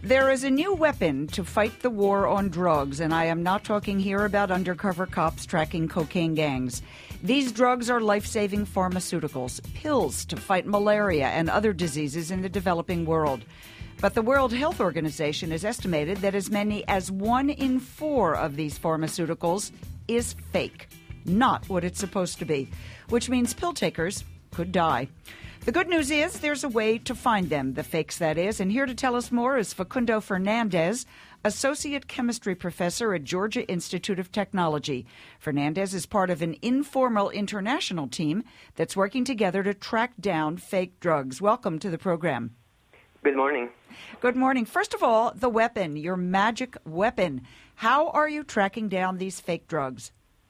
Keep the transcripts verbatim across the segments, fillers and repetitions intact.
There is a new weapon to fight the war on drugs, and I am not talking here about undercover cops tracking cocaine gangs. These drugs are life-saving pharmaceuticals, pills to fight malaria and other diseases in the developing world. But the World Health Organization has estimated that as many as one in four of these pharmaceuticals is fake, not what it's supposed to be, which means pill takers could die. The good news is there's a way to find them, the fakes that is, and here to tell us more is Facundo Fernandez, Associate Chemistry Professor at Georgia Institute of Technology. Fernandez is part of an informal international team that's working together to track down fake drugs. Welcome to the program. Good morning. Good morning. First of all, the weapon, your magic weapon. How are you tracking down these fake drugs?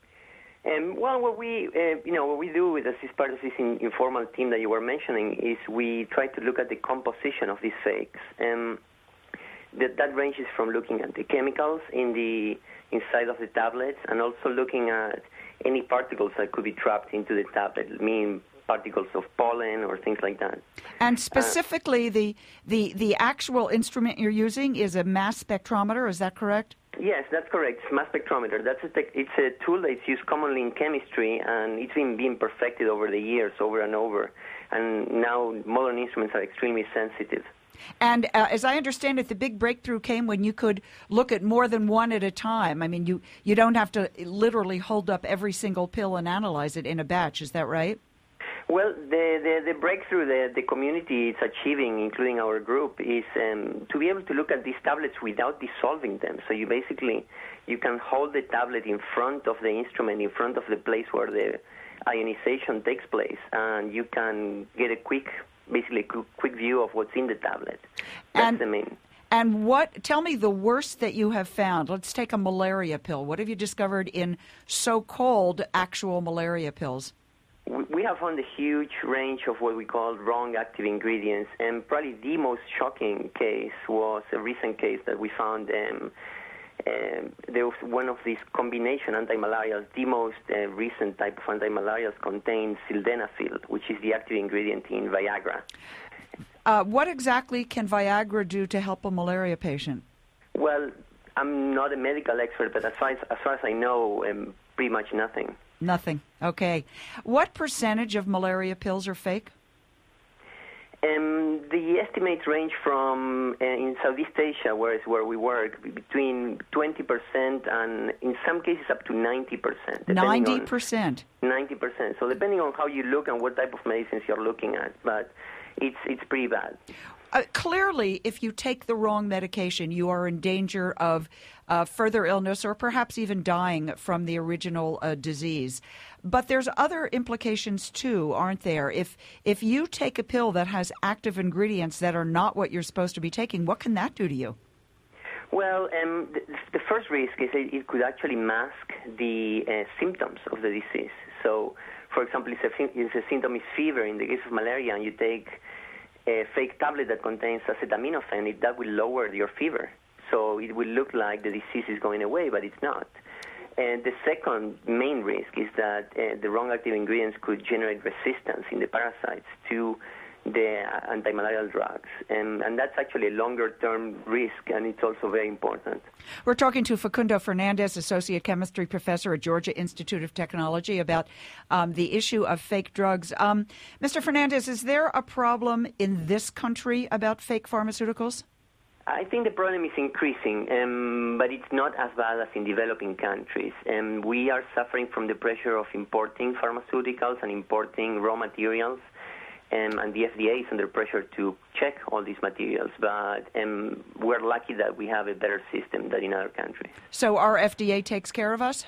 Um, well, what we, uh, you know, what we do with this, as part of this in, informal team that you were mentioning is we try to look at the composition of these fakes. Um, that, that ranges from looking at the chemicals in the inside of the tablets and also looking at any particles that could be trapped into the tablet, meaning particles of pollen or things like that. And specifically, uh, the, the, the actual instrument you're using is a mass spectrometer, is that correct? Yes, that's correct. It's mass spectrometer. That's a te- it's a tool that's used commonly in chemistry, and it's been being perfected over the years, over and over. And now modern instruments are extremely sensitive. And uh, as I understand it, the big breakthrough came when you could look at more than one at a time. I mean, you, you don't have to literally hold up every single pill and analyze it in a batch. Is that right? Well, the, the, the breakthrough that the community is achieving, including our group, is um, to be able to look at these tablets without dissolving them. So you basically, you can hold the tablet in front of the instrument, in front of the place where the ionization takes place, and you can get a quick, basically a quick view of what's in the tablet. That's and, the main. And what, tell me the worst that you have found. Let's take a malaria pill. What have you discovered in so-called actual malaria pills? We have found a huge range of what we call wrong active ingredients, and probably the most shocking case was a recent case that we found. Um, um, there was one of these combination antimalarials. The most uh, recent type of antimalarials contains sildenafil, which is the active ingredient in Viagra. Uh, what exactly can Viagra do to help a malaria patient? Well, I'm not a medical expert, but as far as, as, far as I know, um, pretty much nothing. Nothing. Okay. What percentage of malaria pills are fake? Um, the estimates range from, uh, in Southeast Asia, where is where we work, between twenty percent and, in some cases, up to ninety percent. ninety percent? ninety percent. So depending on how you look and what type of medicines you're looking at, but it's it's pretty bad. Uh, clearly, if you take the wrong medication, you are in danger of uh, further illness or perhaps even dying from the original uh, disease. But there's other implications, too, aren't there? If if you take a pill that has active ingredients that are not what you're supposed to be taking, what can that do to you? Well, um, the, the first risk is that it could actually mask the uh, symptoms of the disease. So, for example, if a, if a symptom is fever, in the case of malaria, and you take a fake tablet that contains acetaminophen, it, that will lower your fever. So it will look like the disease is going away, but it's not. And the second main risk is that uh, the wrong active ingredients could generate resistance in the parasites to the antimalarial drugs. And, and that's actually a longer-term risk, and it's also very important. We're talking to Facundo Fernandez, Associate Chemistry Professor at Georgia Institute of Technology, about um, the issue of fake drugs. Um, Mister Fernandez, is there a problem in this country about fake pharmaceuticals? I think the problem is increasing, um, but it's not as bad as in developing countries. Um, we are suffering from the pressure of importing pharmaceuticals and importing raw materials. Um, and the F D A is under pressure to check all these materials, but um, we're lucky that we have a better system than in other countries. So our F D A takes care of us?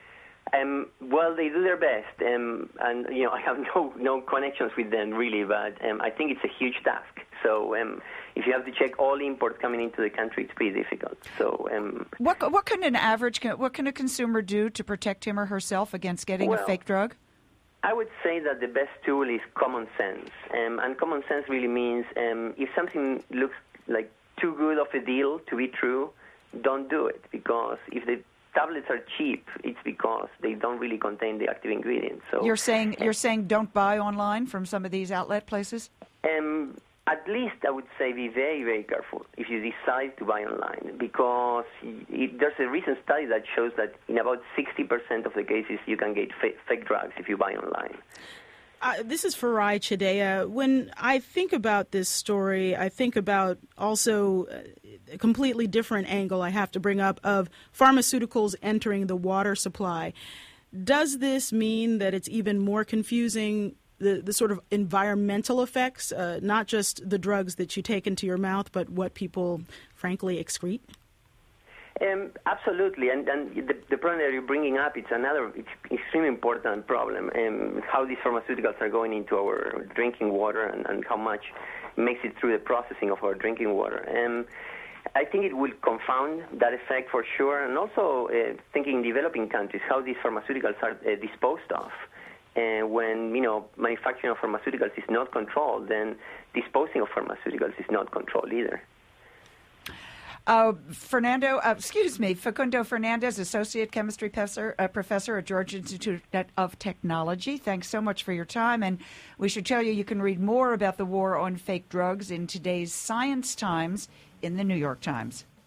Um, well, they do their best, um, and you know I have no no connections with them really, but um, I think it's a huge task. So um, if you have to check all imports coming into the country, it's pretty difficult. So um, what what can an average what can a consumer do to protect him or herself against getting well, a fake drug? I would say that the best tool is common sense, um, and common sense really means um, if something looks like too good of a deal to be true, don't do it, because if the tablets are cheap, it's because they don't really contain the active ingredients. So you're saying uh, you're saying don't buy online from some of these outlet places? Um, at least I would say be very, very careful if you decide to buy online, because it, there's a recent study that shows that in about sixty percent of the cases you can get fake, fake drugs if you buy online. Uh, this is Farai Chideya. When I think about this story, I think about also a completely different angle I have to bring up of pharmaceuticals entering the water supply. Does this mean that it's even more confusing, the, the sort of environmental effects, uh, not just the drugs that you take into your mouth, but what people, frankly, excrete? Um, absolutely, and, and the, the problem that you're bringing up, it's another it's extremely important problem, um, how these pharmaceuticals are going into our drinking water and, and how much makes it through the processing of our drinking water. Um, I think it will confound that effect for sure, and also uh, thinking in developing countries, how these pharmaceuticals are uh, disposed of. And when, you know, manufacturing of pharmaceuticals is not controlled, then disposing of pharmaceuticals is not controlled either. Uh, Fernando, uh, excuse me, Facundo Fernandez, Associate Chemistry Professor, uh, Professor at Georgia Institute of Technology. Thanks so much for your time. And we should tell you, you can read more about the war on fake drugs in today's Science Times in the New York Times.